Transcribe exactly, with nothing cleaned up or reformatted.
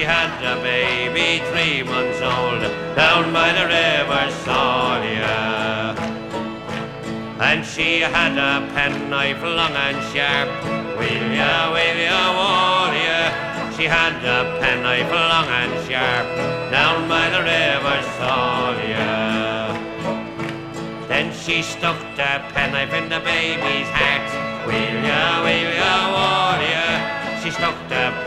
had a baby three months old down by the river Salya. And she had a penknife long and sharp, will ya, will ya, will ya? She had a penknife long and sharp down by the river Salya. Then she stuck the penknife in the baby's heart, will ya, will ya, will ya? She stuck the